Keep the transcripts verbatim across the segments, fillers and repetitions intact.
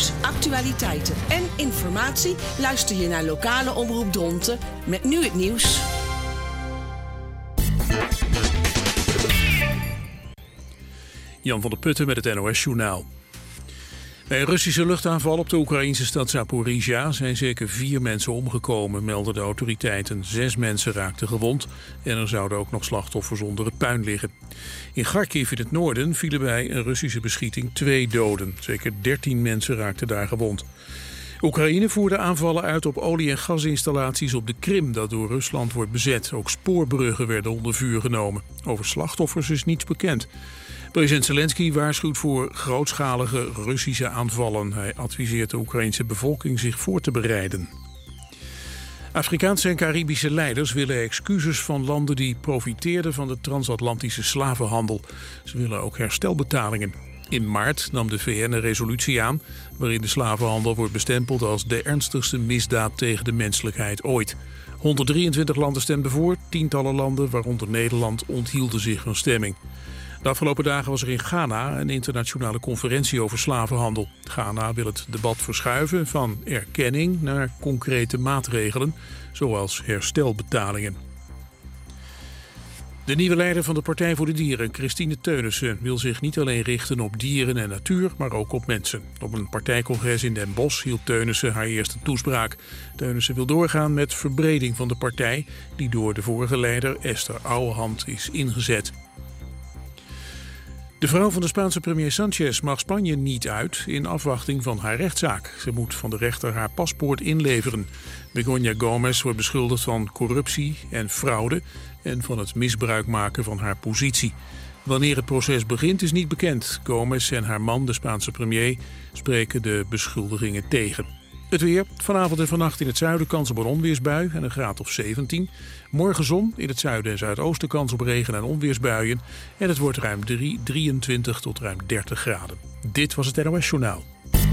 nieuws, actualiteiten en informatie luister je naar Lokale Omroep Dronten met nu het nieuws. Jan van der Putten met het N O S-journaal. Bij een Russische luchtaanval op de Oekraïnse stad Zaporizhzhia zijn zeker vier mensen omgekomen, melden de autoriteiten. Zes mensen raakten gewond en er zouden ook nog slachtoffers onder het puin liggen. In Kharkiv in het noorden vielen bij een Russische beschieting twee doden. Zeker dertien mensen raakten daar gewond. Oekraïne voerde aanvallen uit op olie- en gasinstallaties op de Krim, dat door Rusland wordt bezet. Ook spoorbruggen werden onder vuur genomen. Over slachtoffers is niets bekend. President Zelensky waarschuwt voor grootschalige Russische aanvallen. Hij adviseert de Oekraïnse bevolking zich voor te bereiden. Afrikaanse en Caribische leiders willen excuses van landen die profiteerden van de transatlantische slavenhandel. Ze willen ook herstelbetalingen. In maart nam de V N een resolutie aan waarin de slavenhandel wordt bestempeld als de ernstigste misdaad tegen de menselijkheid ooit. honderddrieëntwintig landen stemden voor, tientallen landen, waaronder Nederland, onthielden zich van stemming. De afgelopen dagen was er in Ghana een internationale conferentie over slavenhandel. Ghana wil het debat verschuiven van erkenning naar concrete maatregelen, zoals herstelbetalingen. De nieuwe leider van de Partij voor de Dieren, Christine Teunissen, wil zich niet alleen richten op dieren en natuur, maar ook op mensen. Op een partijcongres in Den Bosch hield Teunissen haar eerste toespraak. Teunissen wil doorgaan met verbreding van de partij, die door de vorige leider Esther Ouwehand is ingezet. De vrouw van de Spaanse premier Sanchez mag Spanje niet uit in afwachting van haar rechtszaak. Ze moet van de rechter haar paspoort inleveren. Begoña Gómez wordt beschuldigd van corruptie en fraude en van het misbruik maken van haar positie. Wanneer het proces begint is niet bekend. Gómez en haar man, de Spaanse premier, spreken de beschuldigingen tegen. Het weer, vanavond en vannacht in het zuiden kans op een onweersbui en een graad of zeventien. Morgen zon, in het zuiden en zuidoosten kans op regen- en onweersbuien. En het wordt ruim drieëntwintig tot ruim dertig graden. Dit was het N O S-journaal.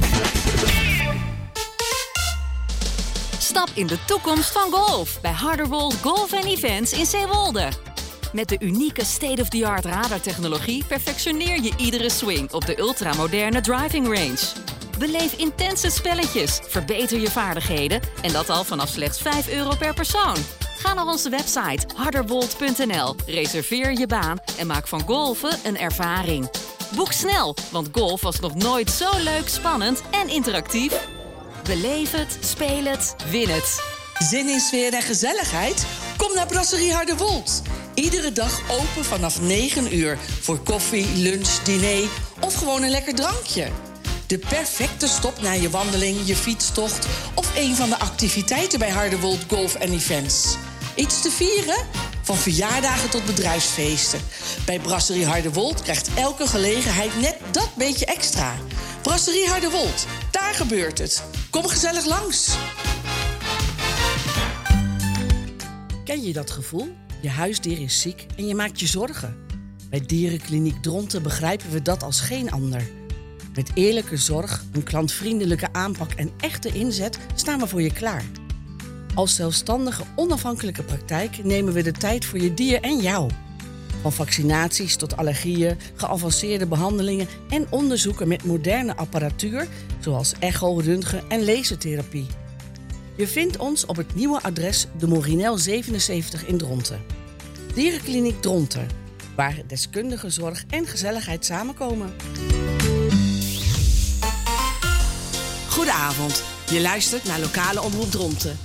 Stap in de toekomst van golf bij Harderwold Golf and Events in Zeewolde. Met de unieke state-of-the-art radartechnologie perfectioneer je iedere swing op de ultramoderne driving range. Beleef intense spelletjes, verbeter je vaardigheden en dat al vanaf slechts vijf euro per persoon. Ga naar onze website harderwold punt n l, reserveer je baan en maak van golfen een ervaring. Boek snel, want golf was nog nooit zo leuk, spannend en interactief. Beleef het, speel het, win het. Zin in sfeer en gezelligheid? Kom naar Brasserie Harderwold. Iedere dag open vanaf negen uur voor koffie, lunch, diner of gewoon een lekker drankje. De perfecte stop na je wandeling, je fietstocht of een van de activiteiten bij Harderwold Golf and Events. Iets te vieren? Van verjaardagen tot bedrijfsfeesten. Bij Brasserie Harderwold krijgt elke gelegenheid net dat beetje extra. Brasserie Harderwold, daar gebeurt het. Kom gezellig langs. Ken je dat gevoel? Je huisdier is ziek en je maakt je zorgen. Bij Dierenkliniek Dronten begrijpen we dat als geen ander. Met eerlijke zorg, een klantvriendelijke aanpak en echte inzet staan we voor je klaar. Als zelfstandige, onafhankelijke praktijk nemen we de tijd voor je dier en jou. Van vaccinaties tot allergieën, geavanceerde behandelingen en onderzoeken met moderne apparatuur, zoals echo, röntgen en lasertherapie. Je vindt ons op het nieuwe adres de Morinel zevenenzeventig in Dronten. Dierenkliniek Dronten, waar deskundige zorg en gezelligheid samenkomen. Goedenavond, je luistert naar Lokale Omroep Dronten.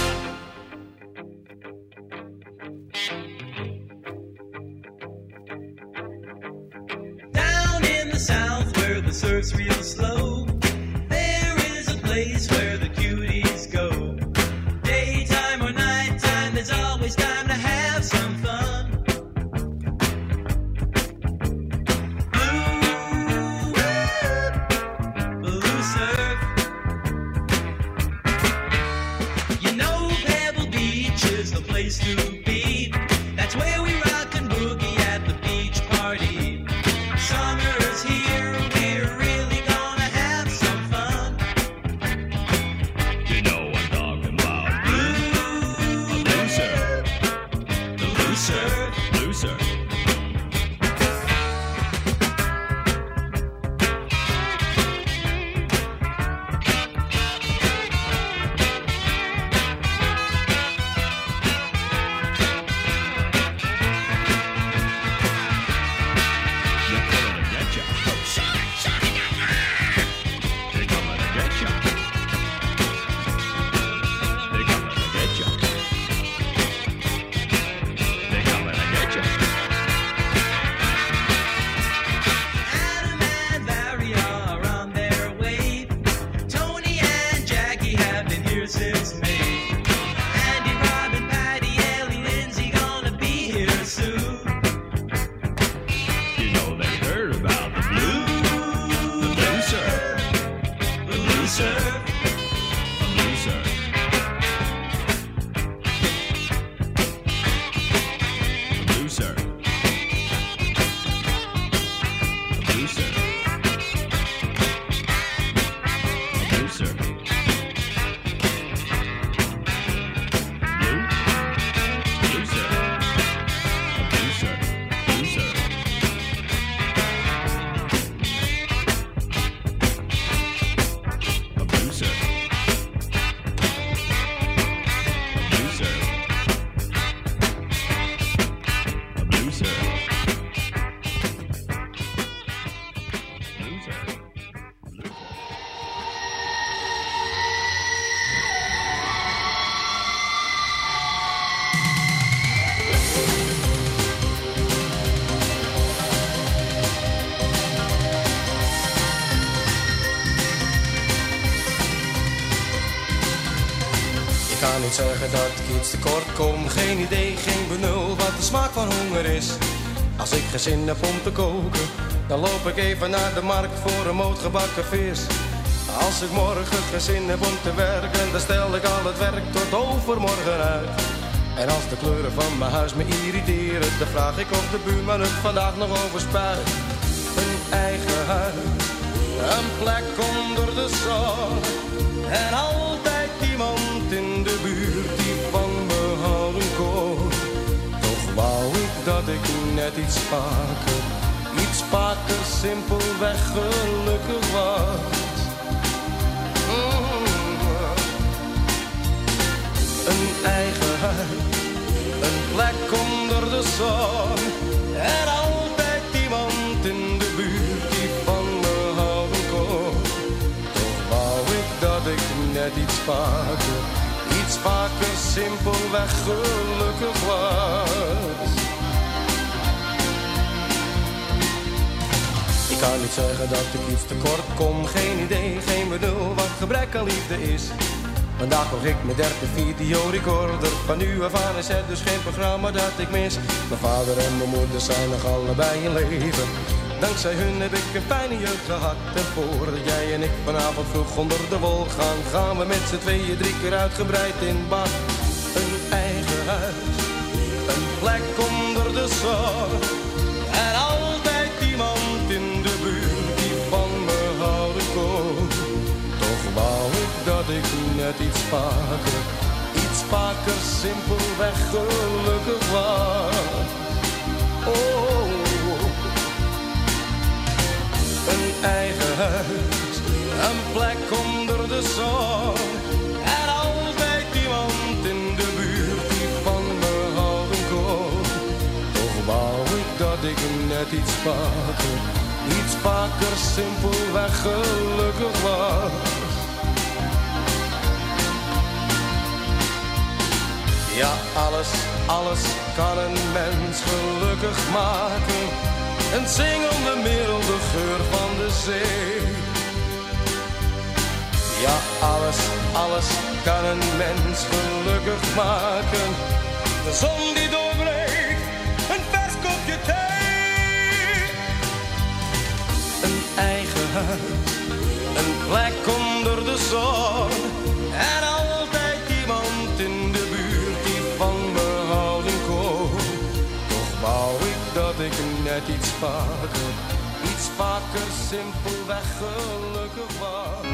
Down in the south where the surf's real slow, there is a place where the cuties go. Daytime or nighttime, there's always time to have some fun. Blue, blue surf. You know Pebble Beach is the place to be. That's where we rock and boogie at the beach party. Summer's here, we're really gonna have some fun. You know I'm talking about blue, blue surf, the blue surf, blue surf. it's made. Andy, Robin, Patty, Ellie, Lindsay gonna be here soon. You know they heard about the blue, the blue surf, The blue surf. the blue surf. The blue surf. The blue surf. The blue surf. Blue? Blue surf. The blue surf. Blue surf. A blue surf. A blue surf. A blue surf. Blue surf. Blue surf. Ik kan niet zeggen dat ik iets tekort kom. Geen idee, geen benul wat de smaak van honger is. Als ik geen zin heb om te koken, dan loop ik even naar de markt voor een moot gebakken vis. Als ik morgen geen zin heb om te werken, dan stel ik al het werk tot overmorgen uit. En als de kleuren van mijn huis me irriteren, dan vraag ik of de buurman het vandaag nog overspuit. Een eigen huis, een plek onder de zon. En altijd iemand in de buurt die van me houden kon. Toch wou ik dat ik net iets vaker, iets vaker simpelweg gelukkig was. Mm. Een eigen huis, een plek onder de zon. En altijd iemand in de buurt die van me houden kon. Toch wou ik dat ik net iets vaker, iets vaker simpelweg gelukkig was. Ik kan niet zeggen dat ik iets tekort kom. Geen idee, geen benul wat gebrek aan liefde is. Vandaag nog ik mijn derde videorecorder. Van nu af aan is het dus geen programma dat ik mis. Mijn vader en mijn moeder zijn nog allebei in leven. Dankzij hun heb ik een fijne jeugd gehad. En voordat jij en ik vanavond vroeg onder de wol gaan, gaan we met z'n tweeën drie keer uitgebreid in bad. Een eigen huis, een plek onder de zon. En altijd iemand in de buurt die van me houden kon. Toch wou ik dat ik net iets vaker, iets vaker simpelweg gelukkig was. Oh, een eigen huis, een plek onder de zon. En altijd iemand in de buurt die van me houden kon. Toch wou ik dat ik net iets vaker, iets vaker simpelweg gelukkig was. Ja, alles, alles kan een mens gelukkig maken. Een zingende milde geur van de zee. Ja, alles, alles kan een mens gelukkig maken. De zon die doorbreekt, een vers kopje thee. Een eigen huis, een plek onder de zon. En altijd iemand in de buurt die van me houden kon. Toch wou ik dat ik net iets vaker, iets vaker simpelweg gelukkig was.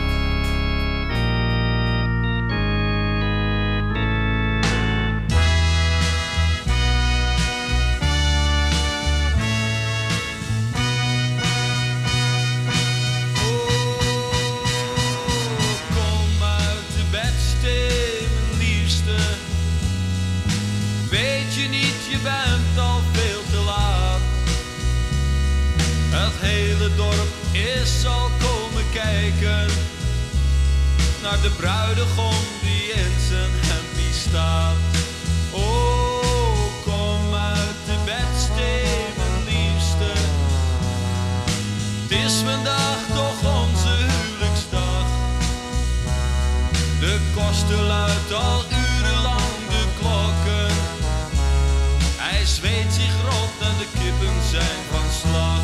Is al komen kijken naar de bruidegom die in zijn hempie staat. Oh, kom uit de bedstee, mijn liefste. Het is vandaag toch onze huwelijksdag. De kost koster luidt al urenlang de klokken. Hij zweet zich rot en de kippen zijn van slag.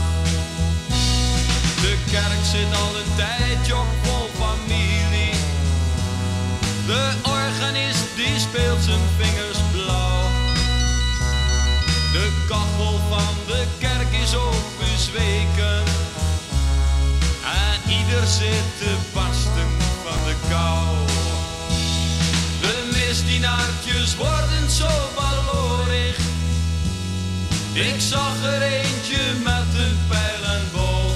De kerk zit al een tijdje vol familie. De organist die speelt zijn vingers blauw. De kachel van de kerk is ook bezweken. En ieder zit te barsten van de kou. De misdienaartjes worden zo ballorig. Ik zag er eentje met een pijl en boog.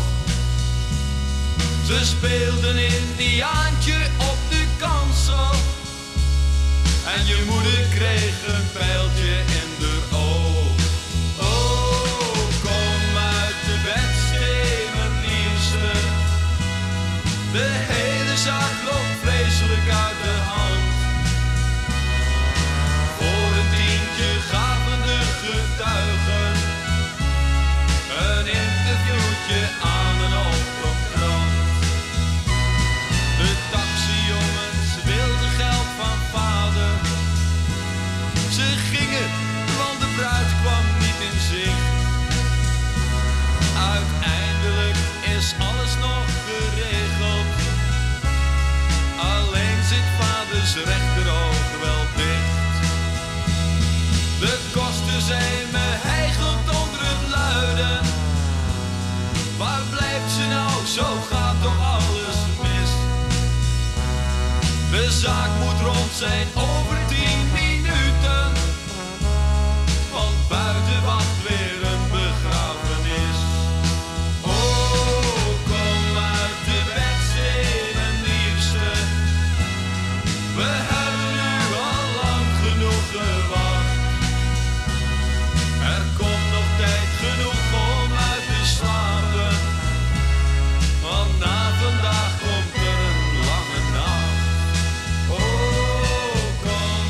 Ze speelden Indiaantje op de kansel. En je moeder kreeg een pijltje in de oog. Oh, kom uit de bedstee, mijn liefste. De hele zaak loopt vreselijk uit de hand. Voor een tientje gaven de getuigen een interviewtje aan een ochtendkrant. De taxijongens wilden geld van vader. Ze gingen, want de bruid kwam niet in zicht. Uiteindelijk is alles nog geregeld. Alleen zit vaders rechteroog wel dicht. De kosten zijn me hijgend onder het luiden. Waar blijft ze nou? Zo gaat toch alles mis. De zaak moet rond zijn over tien minuten. Want buiten wacht weer een begrafenis. Oh, kom uit de bedstee, mijn liefste. We hebben nu al lang genoeg gewacht. Er komt nog tijd genoeg om uit te slapen. Want na vandaag komt er een lange nacht. Oh, kom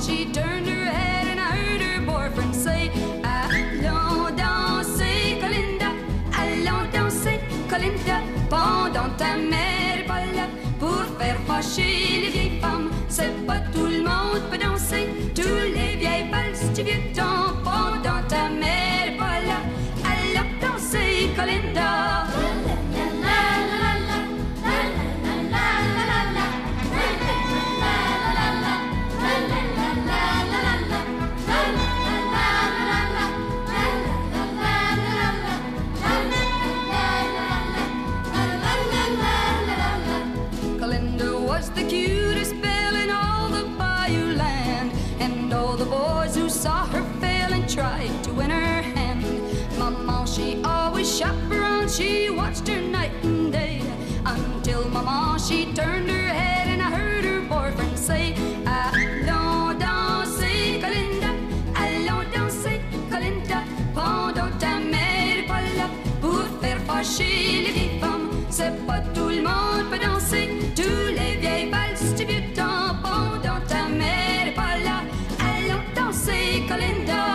she turned her head and I heard her boyfriend say, allons danser, Colinda, allons danser, Colinda, pendant ta mère est pas là pour faire fâcher les vieilles femmes. C'est pas tout le monde peut danser, tous les vieilles valses du vieux temps, pendant ta mère est pas là, allons danser, Colinda. The cutest belle in all the Bayou land, and all the boys who saw her fell and tried to win her hand. Mama, she always chaperoned, she watched her night and day, until Mama, she turned her head and I heard her boyfriend say, allons danser, Colinda, allons danser, Colinda, pendant ta mère est pas là pour faire fâcher les vieilles femmes. C'est pas tout le monde peut danser, tous les vieilles valses du vieux temps, pendant ta mère est pas là, allons danser, Colinda.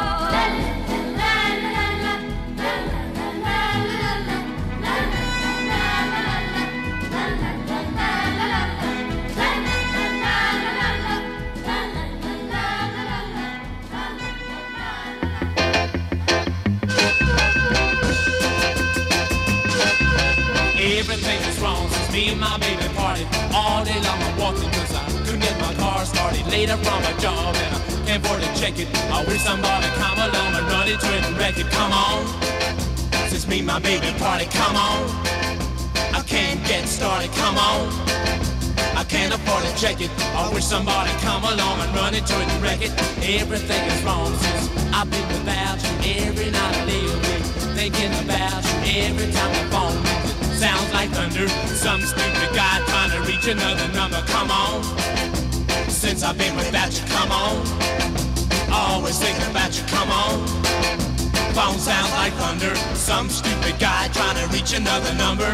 Everything is wrong since me and my baby parted. All day long I'm walking cause I couldn't get my car started. Later from a job and I can't afford to check it. I wish somebody come along and run into it and wreck it. Come on, since me and my baby parted, come on. I can't get started, come on. I can't afford to check it. I wish somebody come along and run into it and wreck it. Everything is wrong since I've been without you. Every night I lay awake thinking about you. Every time the phone rings it sounds like thunder. Some stupid guy trying to reach another number. Come on, since I've been without you, come on. Always thinking about you, come on. Phone sounds like thunder. Some stupid guy trying to reach another number.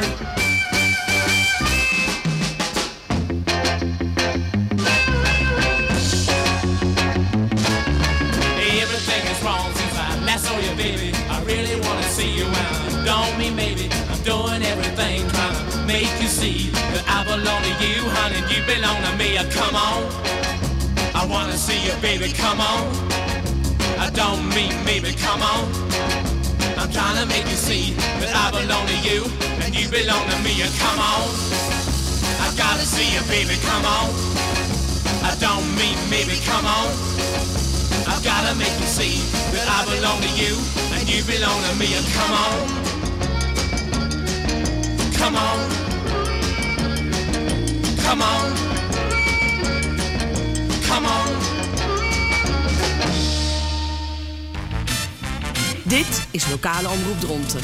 Everything is wrong since I last saw you, baby. I really wanna see you around. Don't mean maybe I'm doing everything trying to make you see that I belong to you, honey, you belong to me. Come on, I wanna see you, baby, come on. I don't mean maybe, come on. I'm trying to make you see that I belong to you and you belong to me. Come on, I gotta see you, baby, come on. I don't mean maybe, come on. I've gotta make you see that I belong to you and you belong to me. Come on, come on, come on, come on. Dit is Lokale Omroep Dronten.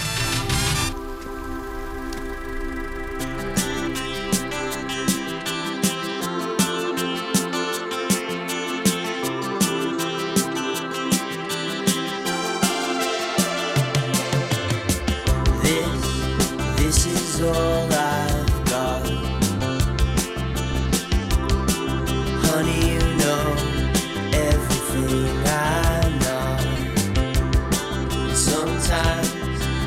All I've got, honey, you know everything I know. Sometimes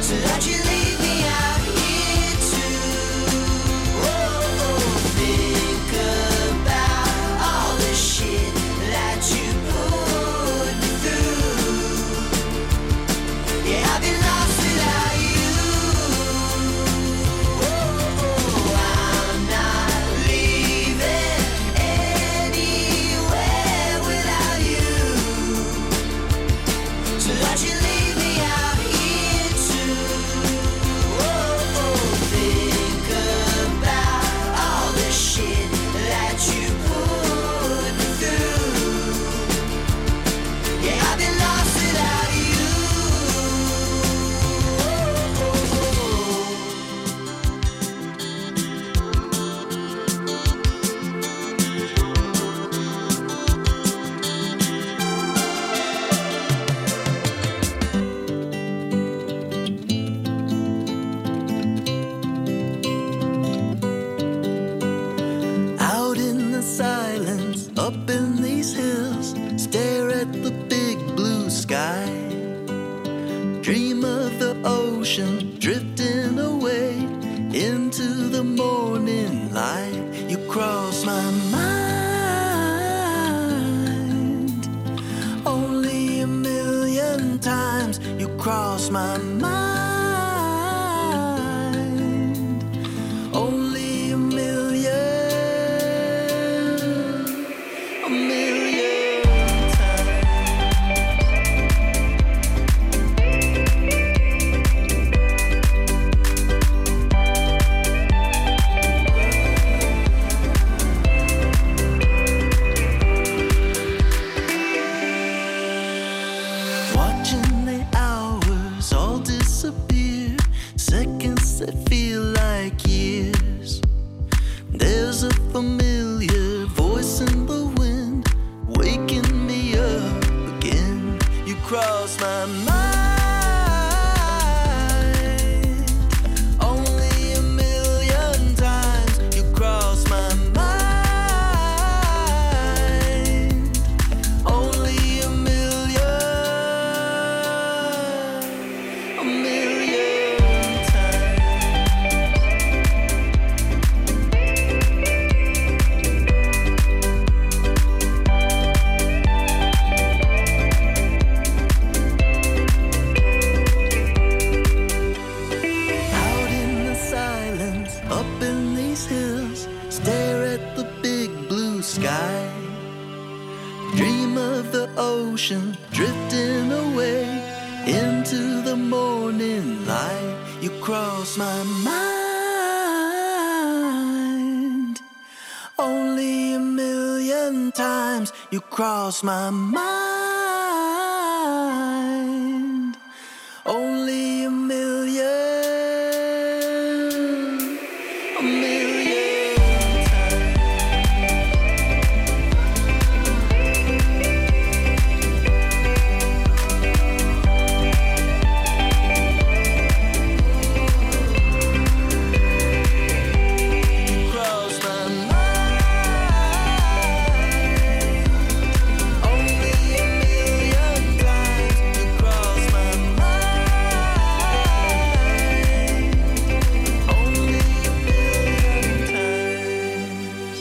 So don't you leave me out here too. Oh, oh, think about all the shit that you put me through. Yeah, I've been lost without you. Oh, oh, I'm not leaving anywhere without you. So don't you leave me out here too. Oh, oh, think about all the shit that you put me through. Yeah, I've been lost without you. Out in the silence, up in these hills, stare at the big blue sky. Dream of the ocean drifting away into the morning light. You cross my mind only a million times. You cross my mind only a million, a million times. Watching the hours all disappear, seconds that feel like years. There's a familiar voice in the wind, waking me up again. You cross my mind only a million times. You cross my mind only a million, a million times. Out in the silence, up in these hills, stare at the big blue sky. Dream of the ocean drifting away into the morning light. You cross my mind only a million times. You cross my mind only a million, a million times. You cross my mind only a million times. You cross my mind only a million times.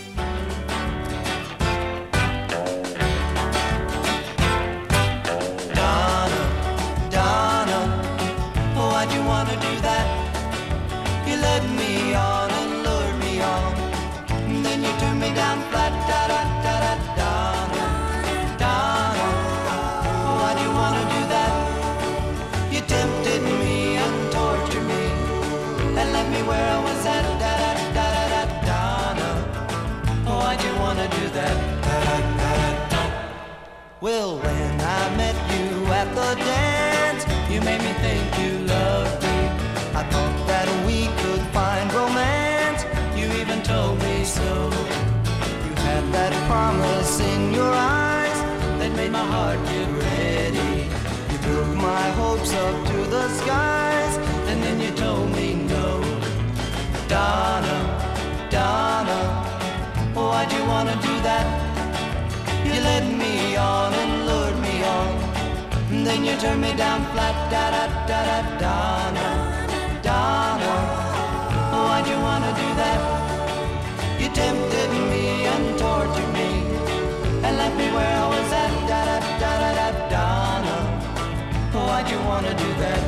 Donna, Donna, why'd you wanna do that? You led me on and lured me on, and then you turned me down flat. Da da da da. Donna, Donna, why'd you wanna do that? You tempted me and tortured me, and left me where I was at. Da da da da da. Donna, why'd you wanna do that? Da da da da. Well, when I met you at the dance, you made me think you loved me. I thought that we could find romance. You even told me so. You had that promise in your eyes that made my heart get ready. You built my hopes up to the skies, and then you told me no. Donna, Donna, why'd you wanna do that? You led me on and lured me on, and then then you turn me down flat. Da da da da Donna, Donna, why'd you wanna do that? You tempted me and tortured me and left me where I was at. Da da da da da Donna, why'd you wanna do that?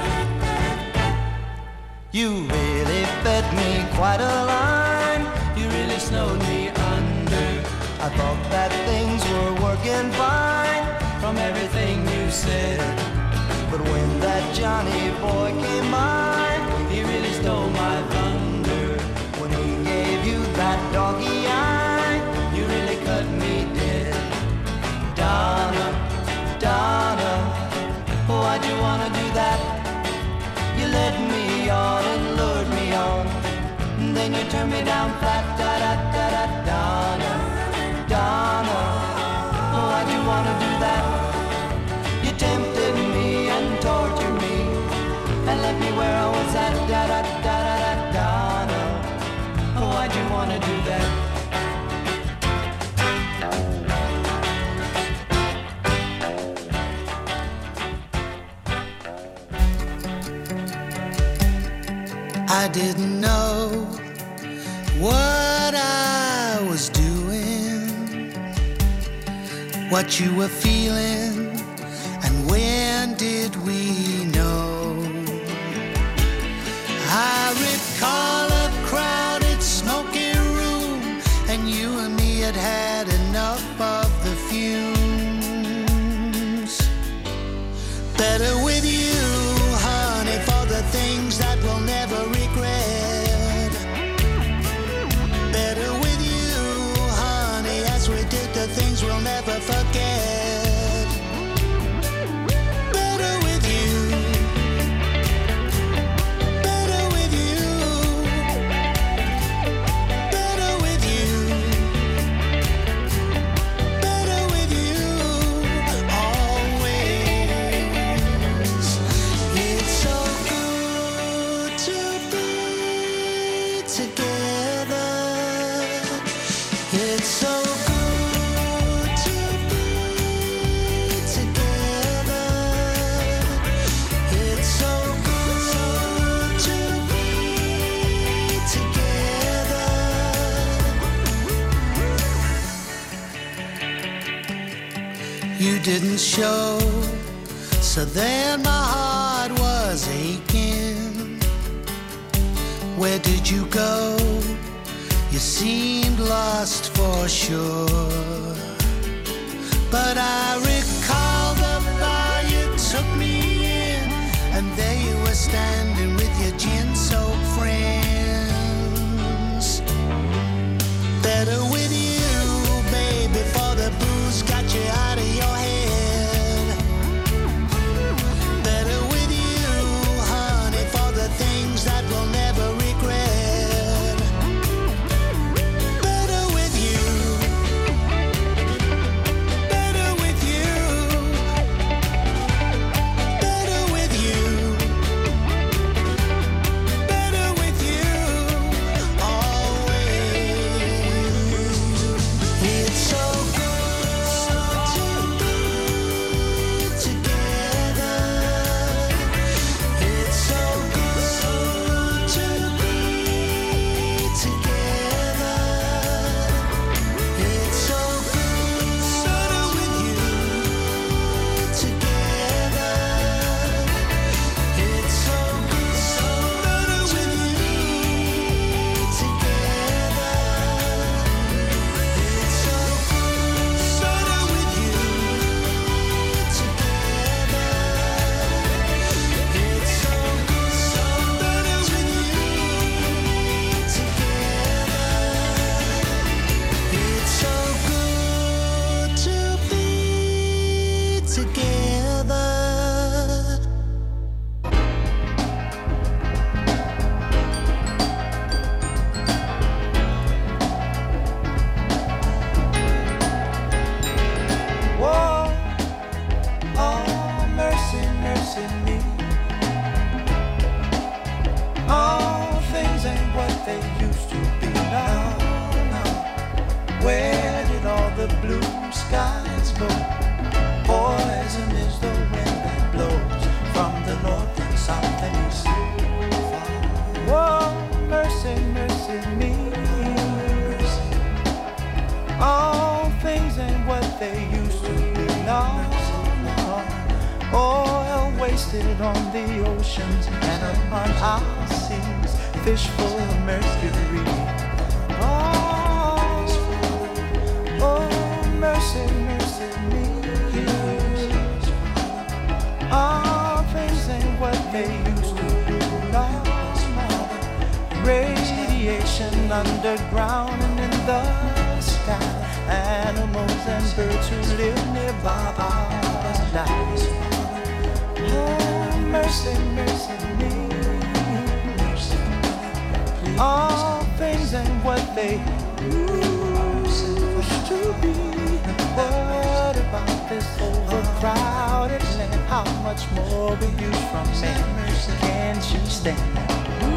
You really fed me quite a line. You really snowed me under. I thought that things were working fine from everything you said. But when that Johnny boy came by, he really stole my thunder. When he gave you that doggy eye, you really cut me dead. Donna, Donna, why'd you wanna do that? You led me on and lured me on, then you turned me down flat. Da da da da Donna, Donna, why'd you wanna do that? You tempted me and tortured me and left me where I was at. Da da da da da Donna, why'd you wanna do that? I didn't know what I was doing, what you were feeling, and when did we know? I recall a crowded, smoky room, and you and me had had enough of the fumes. Better with you, honey, for the things that we'll never regret. Better with you, honey, as we did the things we'll never forget. Better with you. Better with you. Better with you. Better with you. Always. It's so good to be together. It's so good to be together. It's so good to be together. You didn't show, so then my heart was aching. Where did you go? You seemed lost for sure. But I recall the bar you took me in, and there you were standing with your gin-soaked friends. Better with you, baby, for the booze got you out of your head. Better with you, honey, for the things that we'll never regret. Better with you. Better with you. Better with you. Better with you. Always. sit on the oceans and upon our seas, fish full of mercury. Oh, oh, mercy, mercy me. All things ain't what they used to be. Lord, radiation underground and in the sky. Animals and birds who live nearby our lives. Oh, mercy, mercy me. All things ain't what they used to be. What about this overcrowded land? How much more will you from me? Can't you stand that?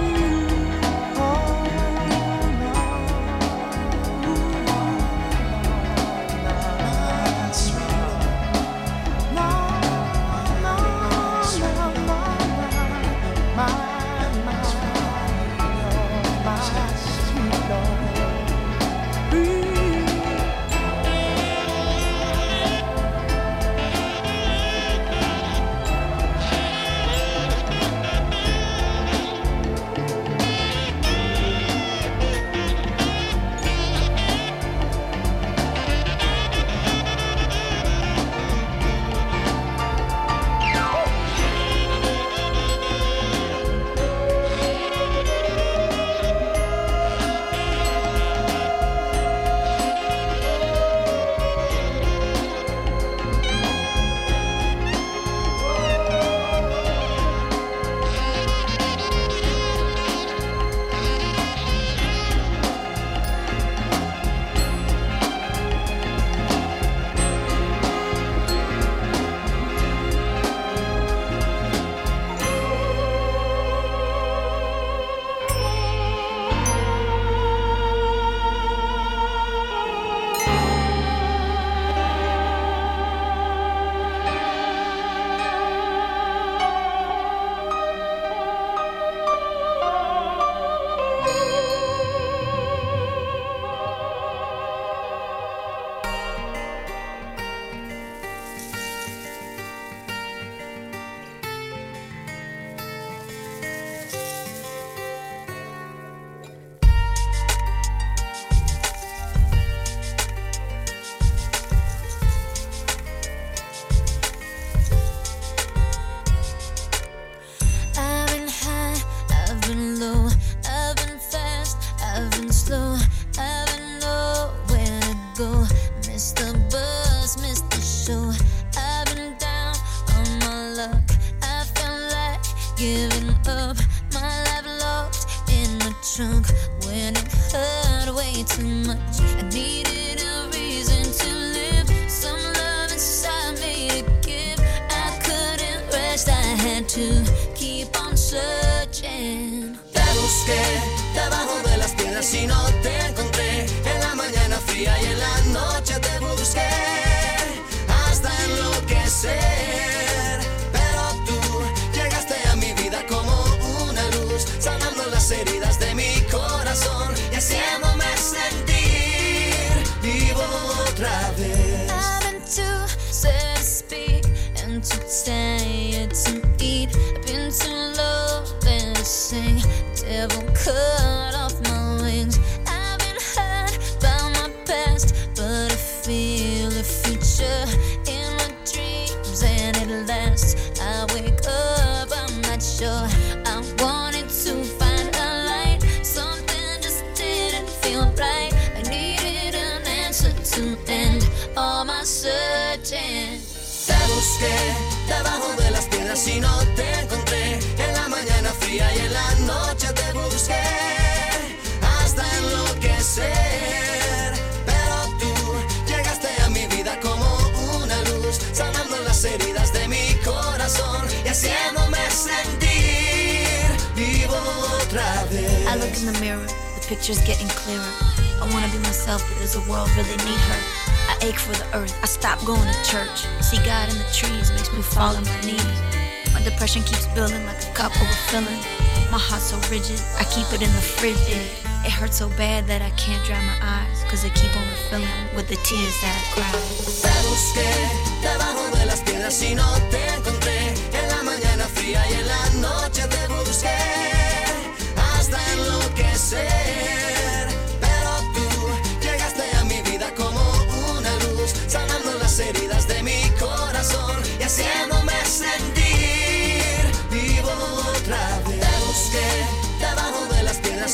I look in the mirror, the picture's getting clearer. I wanna be myself, but does the world really need her? I ache for the earth, I stop going to church. See God in the trees makes me fall on my knees. My depression keeps building like a cup overfilling. My heart's so rigid, I keep it in the fridge. It hurts so bad that I can't dry my eyes, cause they keep on refilling with the tears that I cry. Te busqué debajo de las piedras y no te encontré. En la mañana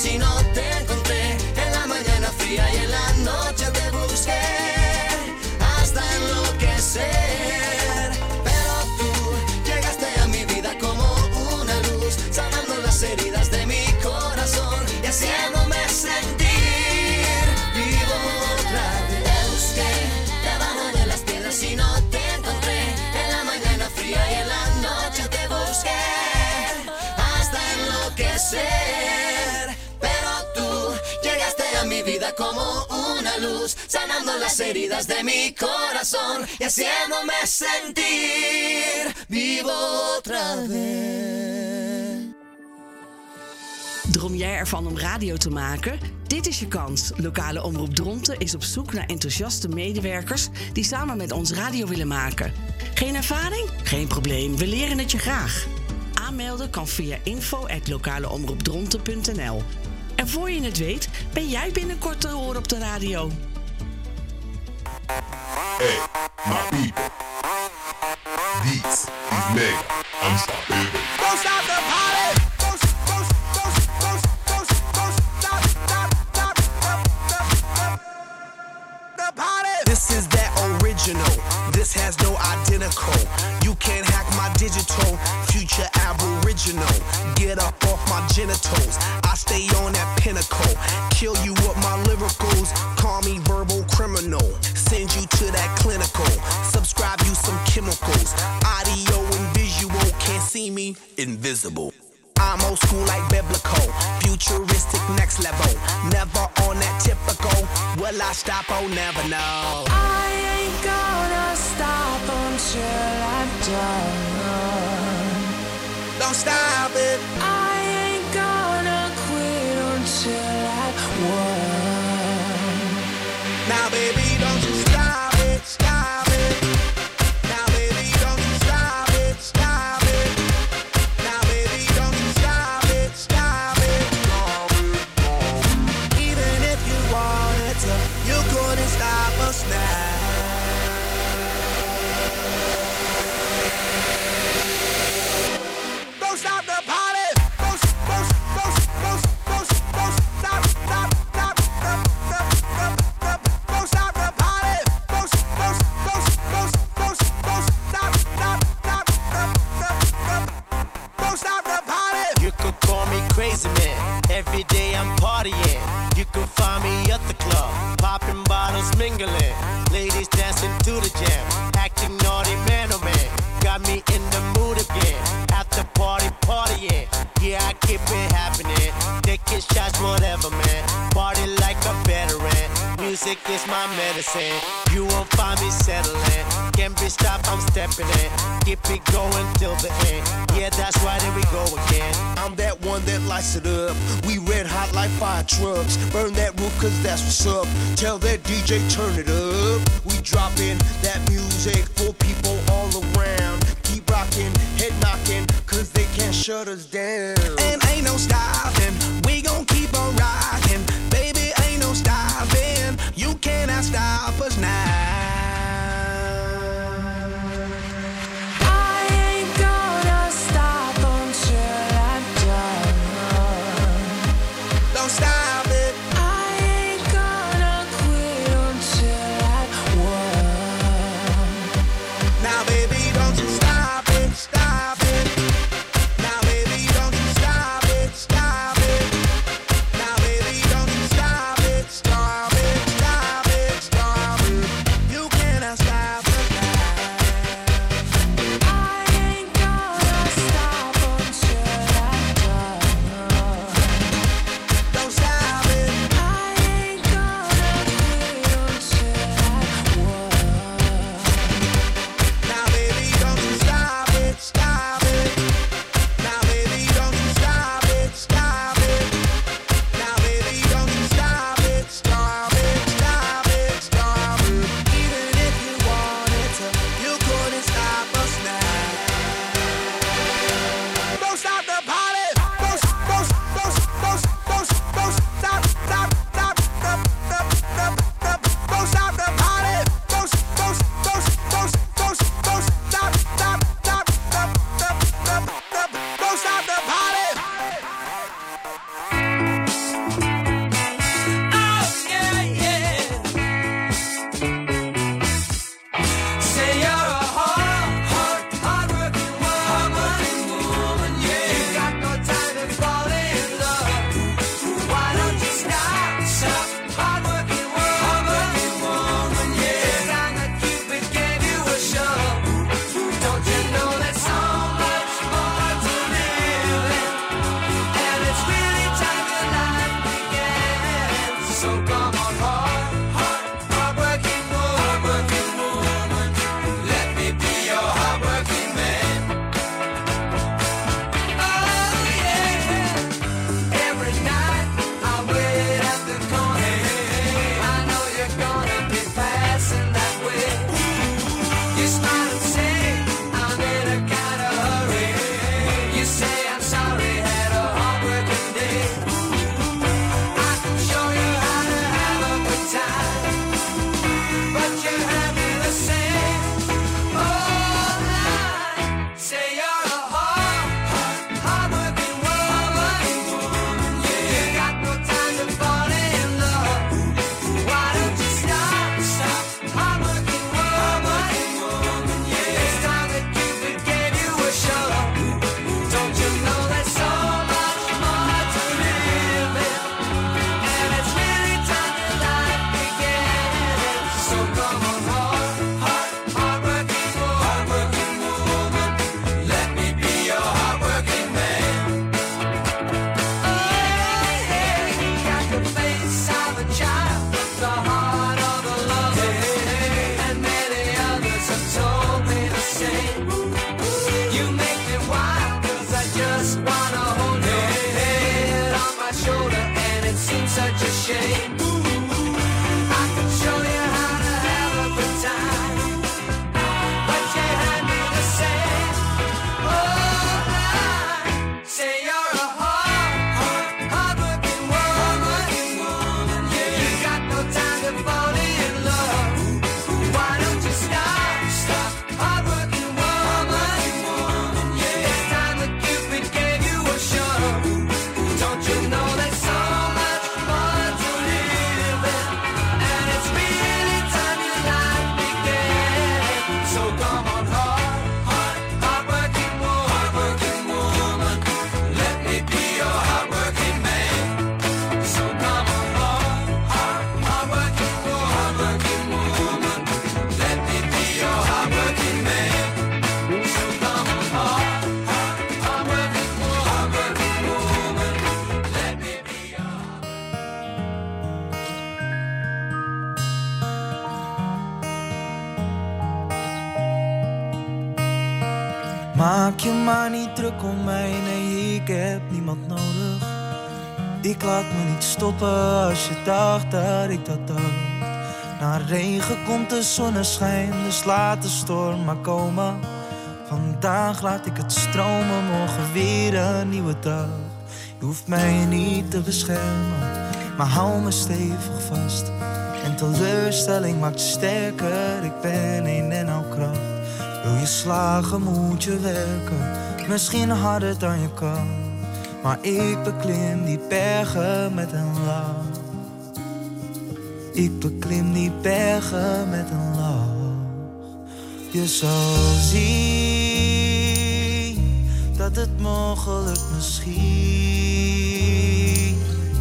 si no te encontré. En la mañana fría y en la noche te busqué hasta enloquecer. Pero tú llegaste a mi vida como una luz, sanando las heridas de mi corazón y haciéndome sentir vivo otra vez. Te busqué debajo de las piedras y no te encontré. En la mañana fría y en la noche te busqué hasta enloquecer. Pero tú llegaste a mi vida como una luz, sanando las heridas de mi corazón y haciéndome sentir vivo otra vez. Droom jij ervan om radio te maken? Dit is je kans. Lokale Omroep Dronten is op zoek naar enthousiaste medewerkers die samen met ons radio willen maken. Geen ervaring? Geen probleem, we leren het je graag. Aanmelden kan via info at lokaleomroepdronten punt n l. En voor je het weet, ben jij binnenkort te horen op de radio. Hey, my people. This is mega unstoppable. Don't stop the party! Don't, don't, don't, don't, don't, don't stop, stop, stop, stop, stop, the party! This is that original. This has no identical. You can't hack my digital. Future aboriginal. Get up off my genitals. I stay on that pinnacle. Kill you with my lyricals. Call me verbal criminal. Send you to that clinical. Subscribe you some chemicals. Audio and visual. Can't see me. Invisible. I'm old school like biblical. Futuristic next level. Never on that typical. Will I stop? Oh, never know. I ain't gonna stop until I'm done. Don't stop it. I ain't gonna quit until I won. Now, baby, don't you stop it, stop it. Now, baby, don't you stop it, stop it. Now, baby, don't you stop it, stop it. Even if you wanted to, you couldn't stop us now. Don't stop the party! Don't, don't, don't, don't, don't, don't stop, stop, stop, stop, stop, stop, stop. Don't stop the party! Don't, don't, don't, don't, don't, don't stop, stop, stop, stop, stop, stop. Don't stop the party! You could call me crazy man. Every day I'm partying. You can find me at the club, popping bottles, mingling. Ladies dancing to the jam, acting naughty, man oh man. Got me in the mood again. After party, partying. Yeah, I keep it happening. Taking shots, whatever, man. Party like a veteran. Music is my medicine. You won't find me settling. Can't be stopped, I'm stepping in. Keep it going till the end. Yeah, that's right, there we go again. I'm that one that lights it up. We red hot like fire trucks. Burn that roof cause that's what's up. Tell that D J turn it up. We dropping that music for people all around. Keep rocking, head knocking, cause they can't shut us down. And ain't no stopping, we gon' keep on rocking. Baby, ain't no stopping, you cannot stop us now. I ain't gonna stop until I'm done. Don't stop it. I ain't gonna quit until I won. Now, baby, don't you stop it, stop it. Now, baby, don't you stop it, stop it. Now, baby, don't you stop it, stop it, stop it, stop it. You just wanna hold your head on my shoulder, and it seems such a shame. I could show you how to have a good time, but you hand me the same. Oh, I say you're a hard, hard, hard-working woman. Yeah, you got no time to fall in love. Why don't you stop, stop, hard-working woman? Yeah, it's time that Cupid gave you a shove. Don't you know there's so much more to living, and it's really time your life began. So come on, hard, hard, hard-working woman, hard-working woman. Let me be your hard-working man. So come on, hard, hard, hard-working woman, hard-working woman. Let me be your hard-working man. So come on, hard, hard, hard-working woman, hard-working woman. Let me be your Maak je maar niet druk om mij, nee, ik heb niemand nodig. Ik laat me niet stoppen als je dacht dat ik dat dacht. Na regen komt de zonneschijn, dus laat de storm maar komen. Vandaag laat ik het stromen, morgen weer een nieuwe dag. Je hoeft mij niet te beschermen, maar hou me stevig vast. En teleurstelling maakt sterker, ik ben een en al kracht. Wil je slagen, moet je werken, misschien harder dan je kan. Maar ik beklim die bergen met een lach. Ik beklim die bergen met een lach. Je zal zien dat het mogelijk misschien.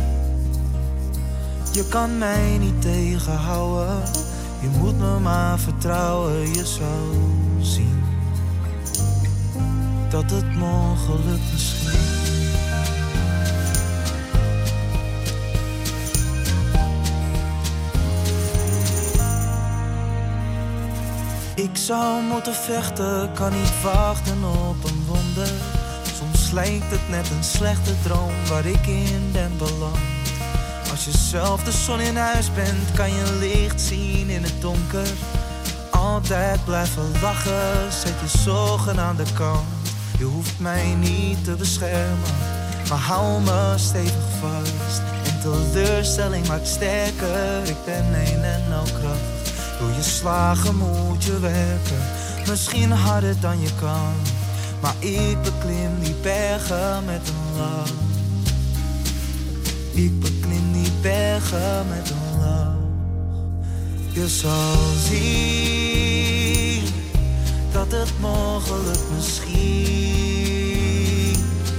Je kan mij niet tegenhouden, je moet me maar vertrouwen. Je zal zien dat het mogelijk misschien. Ik zou moeten vechten, kan niet wachten op een wonder. Soms lijkt het net een slechte droom waar ik in ben beland. Als je zelf de zon in huis bent, kan je licht zien in het donker. Altijd blijven lachen, zet je zorgen aan de kant. Je hoeft mij niet te beschermen, maar hou me stevig vast. En teleurstelling maakt sterker, ik ben een en al kracht. Wil je slagen, moet je werken, misschien harder dan je kan. Maar ik beklim die bergen met een lach. Ik beklim die bergen met een lach. Je zal zien dat het mogelijk misschien.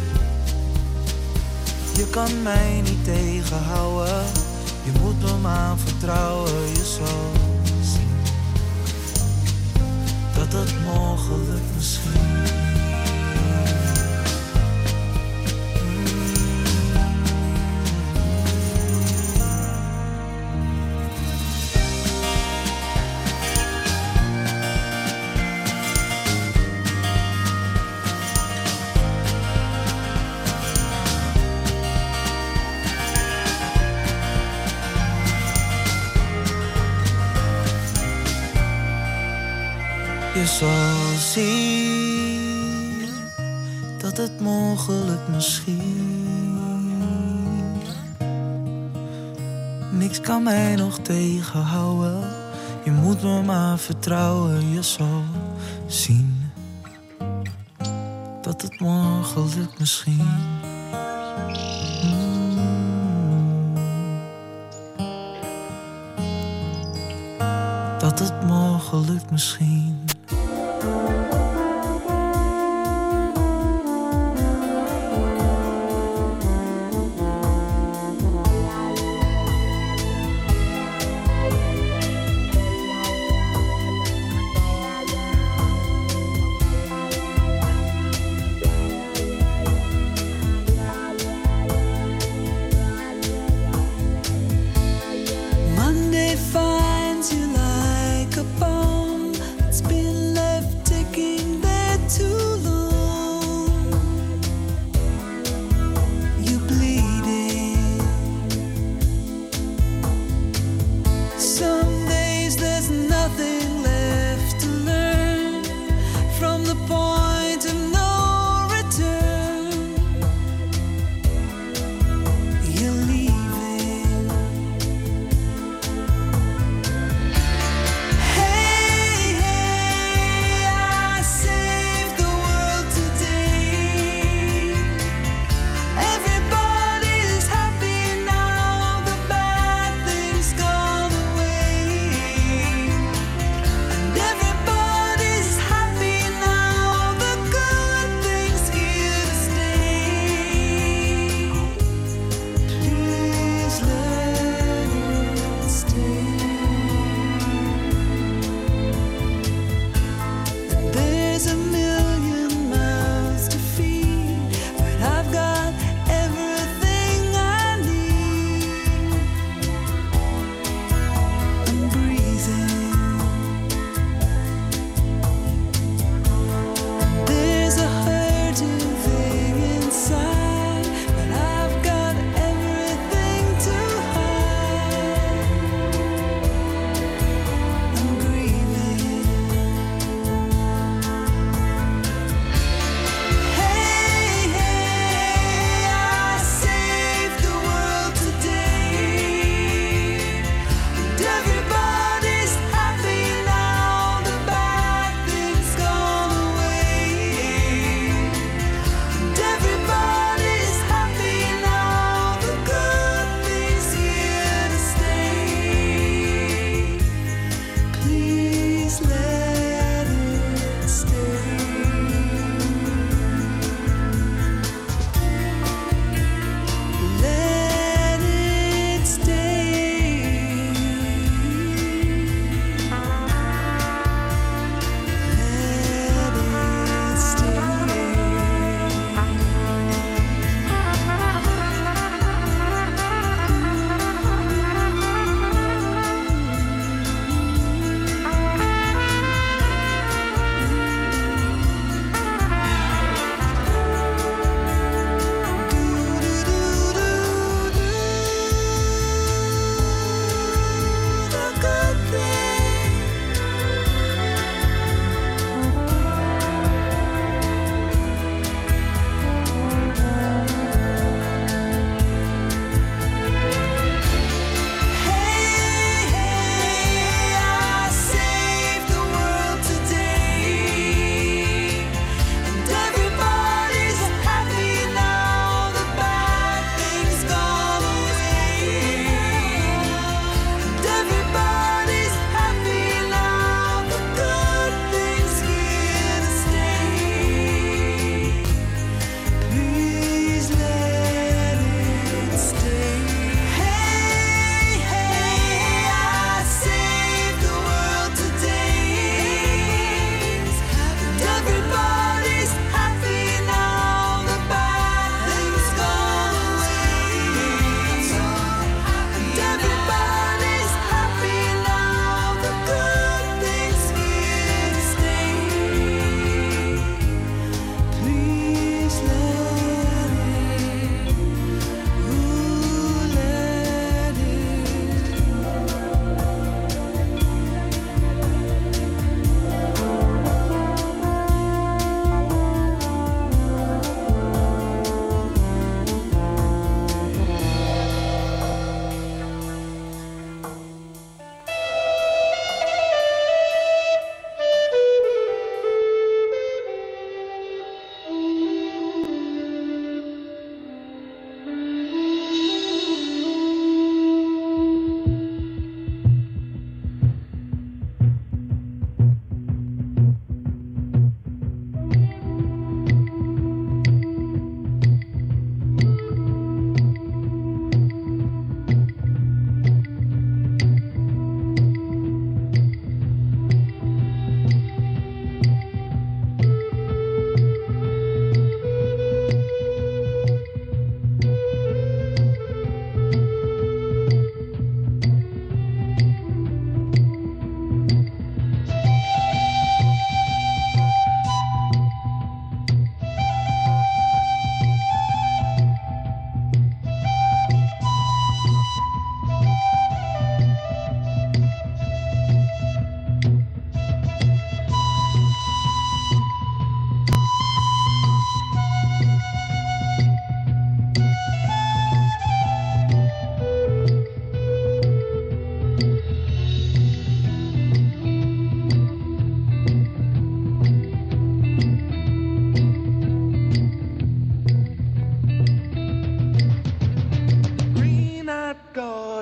Je kan mij niet tegenhouden, je moet me maar vertrouwen. Je zal zien dat het mogelijk misschien. Je zal zien dat het mogelijk misschien. Niks kan mij nog tegenhouden, je moet me maar vertrouwen. Je zal zien dat het mogelijk misschien. Dat het mogelijk misschien. Monday finds you like a bomb. It's been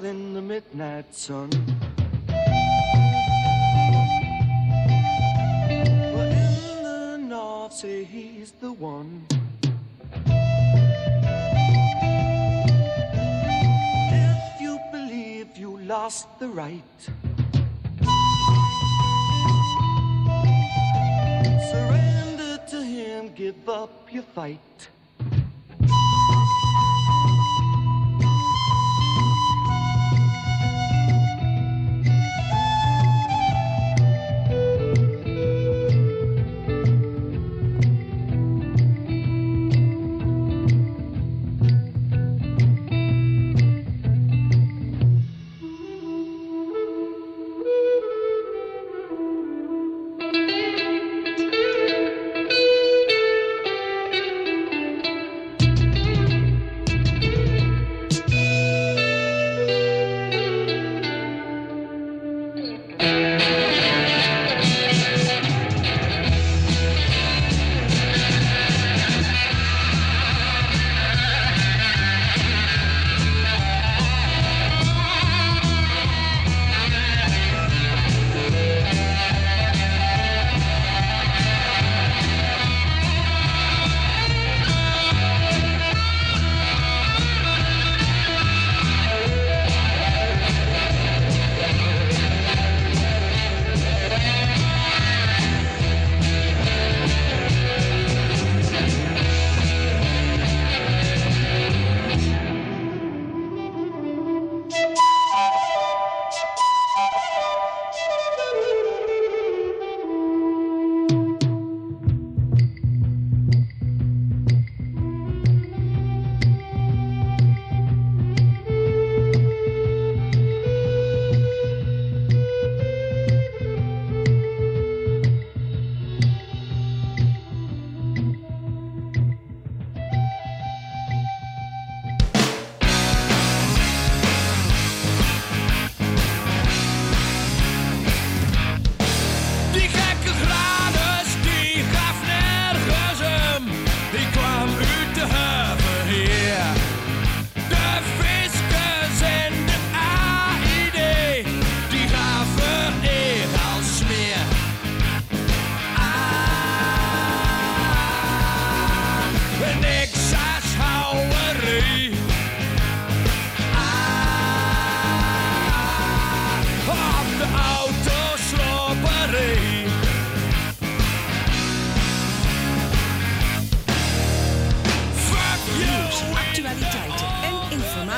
in the midnight sun. Well, in the north say he's the one. If you believe you lost the right, surrender to him, give up your fight.